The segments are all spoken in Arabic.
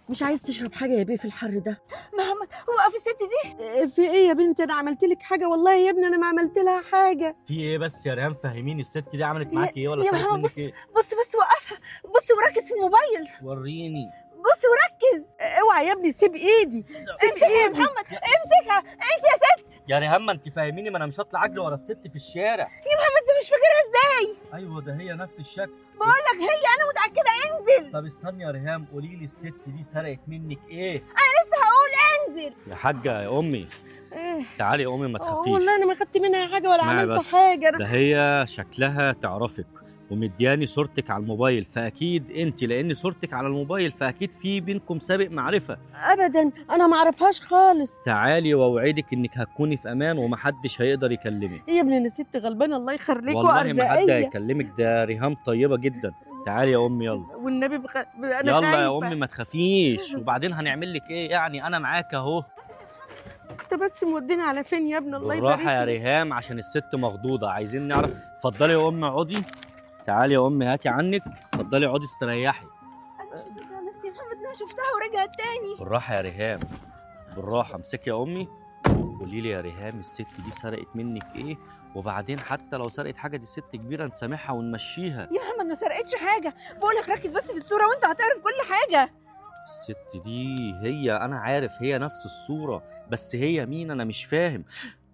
مش عايز تشرب حاجه يا بيه في الحر ده؟ محمد وقف الست دي. في ايه يا بنتي؟ انا عملت لك حاجه؟ والله يا ابني انا ما عملت لها حاجه. في ايه بس يا ريهام؟ فهميني الست دي عملت معاكي ايه ولا يا سالت محمد منك بص ايه؟ بص وقفها. بص وركز في الموبايل. وريني. بص وركز. اوعى يا ابني، سيب ايدي، سيب امسكها يا إيه؟ ايدي. محمد، امسكها انت يا ست. يا ريهام ما انت فاهميني، ما انا مش هطلع اجري ورا الست في الشارع. يا محمد انت مش فاكرها ازاي؟ ايوه ده هي نفس الشكل. بقول لك هي، انا متاكده. انزل. طب استني يا ريهام، قولي لي الست دي سرقت منك ايه؟ انا لسه هقول انزل. يا حاجه يا امي، إيه؟ تعالي يا امي ما تخافيش. والله انا ما خدت منها حاجه ولا اسمعي عملت بس، حاجه. ده هي شكلها تعرفك ومدياني صورتك على الموبايل، فاكيد انت لان صورتك على الموبايل فاكيد في بينكم سابق معرفه. ابدا انا ما اعرفهاش خالص. تعالي واوعدك انك هتكوني في امان ومحدش هيقدر يكلمك. يا ابني انا ست غلبانه، الله يخليك والله ما حد وارزاقيه. هيكلمك، ده ريهام طيبه جدا. تعالي يا امي يلا. والنبي انا يلا خايفة. يا امي ما تخافيش، وبعدين هنعمل لك ايه يعني، انا معاك اهو. انت بس موديني على فين يا ابني؟ الله يبارك بالراحه يا لك. ريهام عشان الست مخضوضه، عايزين نعرف. اتفضلي يا امي اقعدي. تعالي يا امي هاتي عنك، اتفضلي اقعدي استريحي. انا مش مصدقه نفسي يا محمد، انا شفتها ورجعت تاني. بالراحه يا ريهام، بالراحه. امسكي يا امي. قولي لي يا ريهام الست دي سرقت منك ايه؟ وبعدين حتى لو سرقت حاجه دي ست كبيره نسامحها ونمشيها. يا محمد ما سرقتش حاجه، بقول لك ركز بس في الصوره وانت هتعرف كل حاجه. الست دي هي، انا عارف هي نفس الصوره، بس هي مين انا مش فاهم.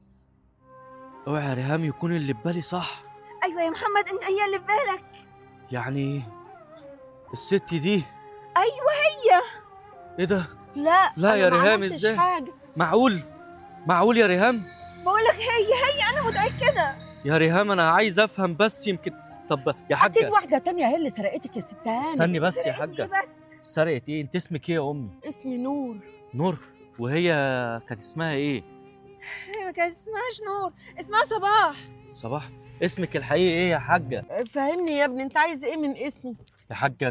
اوعي يا ريهام يكون اللي في بالي صح. ايوه يا محمد، انت هي اللي في بالك. يعني الست دي ايوه هي. ايه ده؟ لا لا أنا يا ما ريهام عملتش ازاي؟ حاجه. معقول؟ معقول يا ريهام؟ بقول لك هي انا متاكده. يا ريهام انا عايز افهم بس يمكن. طب يا اكيد حاجه واحده تانية هي اللي سرقتك يا ست هاني. استني بس يا إيه حاجه. بس. سرقت ايه؟ انت اسمك ايه يا امي؟ اسمي نور. نور. وهي كانت اسمها ايه؟ هي ما كانت اسمهاش نور، اسمها صباح. صباح. اسمك الحقيقي ايه يا حاجه؟ فهمني يا ابني، انت عايز ايه من اسمي؟ يا حاجه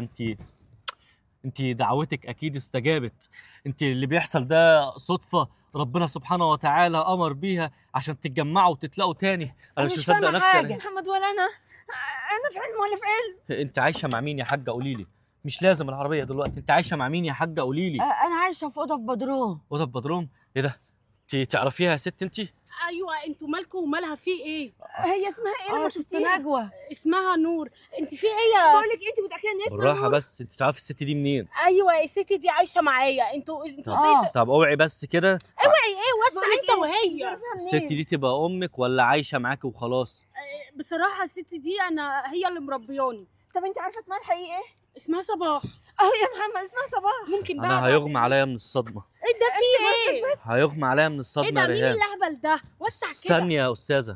انت دعوتك اكيد استجابت. انت اللي بيحصل ده صدفه ربنا سبحانه وتعالى امر بيها عشان تتجمعوا وتتلاقوا تاني. انا مش مصدق فاهمة نفسي. حاجة. محمد ولا انا في علم ولا في علم. انت عايشه مع مين يا حاجه؟ قولي لي. مش لازم العربيه دلوقتي، انت عايشه مع مين يا حاجه؟ قولي لي. انا عايشه في اوضه في بدروم. اوضه بدروم؟ ايه ده؟ انت تعرفيها يا ست انت؟ ايوه، انتوا مالكم ومالها في ايه؟ هي اسمها ايه لما ست شفتيها؟ نجوى. اسمها نور. انت في ايه؟ بقول لك انت متاكده ان اسمها بالراحه نور؟ بس، انت تعرفي الست دي منين؟ ايوه الست دي عايشه معايا. انتوا ازاي؟ طب اوعي بس كده. اوعي ايه؟ وسع بقولك انت إيه؟ وهي. تعرفيها الست منين؟ دي تبقى امك ولا عايشه معاكي وخلاص؟ بصراحه الست دي هي اللي مربياني. طب انت عارفه اسمها الحقيقي ايه؟ اسمها صباح. اهو يا محمد اسمها صباح. ممكن بقى انا هيغمى عليا من الصدمه. ايه ده؟ في ايه؟ هيغمى عليا من ايه الصدمه ده؟ يا مين ريهام. الاهبل ده؟ وسع كده. ثانيه يا استاذه،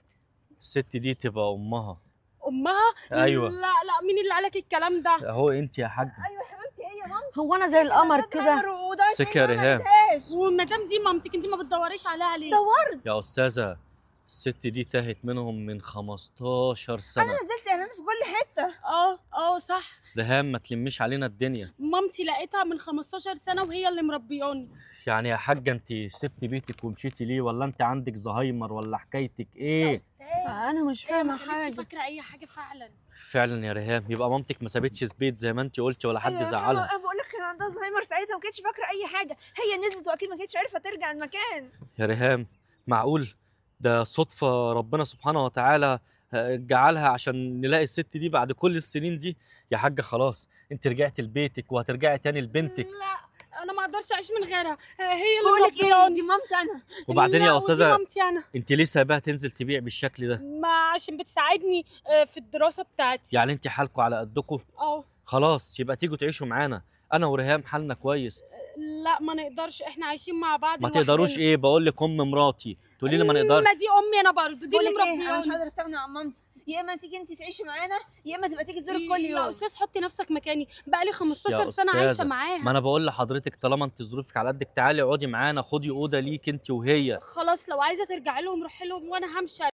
الست دي تبقى امها. امها؟ أيوة. لا لا، مين اللي قالك الكلام ده؟ اهو انت يا حاجه. ايوه يا حبيبتي هي مامتي. هو انا زي القمر كده؟ امسكي يا ريهام. والمدام دي مامتك، انت ما بتدوريش عليها ليه؟ دورت. يا استاذه الست دي تاهت منهم من 15 سنه. انا نزلت اعلانات في كل حته. اه صح. ريهام ما تلميش علينا الدنيا. مامتي لقيتها من 15 سنه وهي اللي مربياني. يعني يا حاجه انت سبتي بيتك ومشيتي ليه؟ ولا انت عندك زهايمر ولا حكايتك ايه؟ انا مش ايه، فاهمه ما كانتش حاجه. فاكره اي حاجه فعلا. فعلا يا ريهام، يبقى مامتك ما سابتش البيت زي ما انت قلتي ولا حد أيوة يا زعلها. محمد، انا بقول لك كان عندها زهايمر ساعتها وما كانتش فاكره اي حاجه. هي نزلت واكيد ما كانتش عارفه ترجع المكان. يا ريهام معقول؟ ده صدفة ربنا سبحانه وتعالى جعلها عشان نلاقي الست دي بعد كل السنين دي. يا حاجة خلاص انت رجعت لبيتك وهترجعي تاني لبنتك. لا انا ما اقدرش اعيش من غيرها. هي اللي بقول لك ايه، مربياني. دي مامتي انا. وبعدين لا، يا ودي أستاذة مامتي انا. انت ليه سايباها تنزل تبيع بالشكل ده؟ ما عشان بتساعدني في الدراسه بتاعتي. يعني انت حالكوا على قدكوا؟ خلاص يبقى تيجوا تعيشوا معانا، انا وريهام حالنا كويس. لا ما نقدرش، احنا عايشين مع بعض ما لوحدنا. تقدروش ايه؟ بقول لك ام مراتي تقولي لي ما نقدرش. ما دي امي انا برضو، دي بقول اللي لك ايه، انا مش مربياني. قادره استغنى عن مامتي. يا اما تيجي انت تعيشي معانا يا اما تبقى تيجي تزورك كل يا يوم. استاذ حطي نفسك مكاني، بقالي 15 يا سنه عايشه أستاذة، معاها. ما انا بقول لحضرتك طالما انت ظروفك على قدك تعالي اقعدي معانا، خدي اوضه ليك انت وهي. خلاص لو عايزه ترجعي لهم روحي لهم وانا همشي.